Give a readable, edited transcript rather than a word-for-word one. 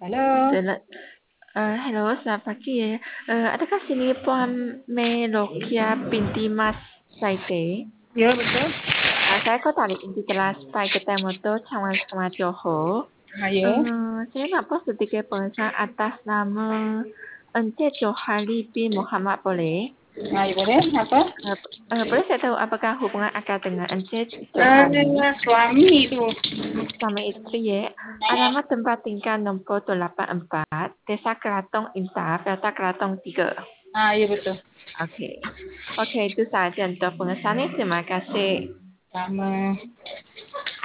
Halo, Sel- Hello, selamat pagi. Adakah sini Puan Melokia binti Mas Saite? ya betul. Saya Kotari di kelas Pai Ketai Motor Cawan Sama Johor. Ayo, Saya nak post sedikit pengesahan atas nama Encik Johari bin Muhammad boleh? ayo boleh apa? Boleh saya tahu apakah hubungan akak dengan Encik Johari? Suami itu. Sama isteri ya. Alamat tempat tinggal nombor 284, Desa Keratong Intar, Delta Keratong 3. Iya betul. Okey. Okey, itu sahaja untuk pengesahan ini. Terima kasih. Sama.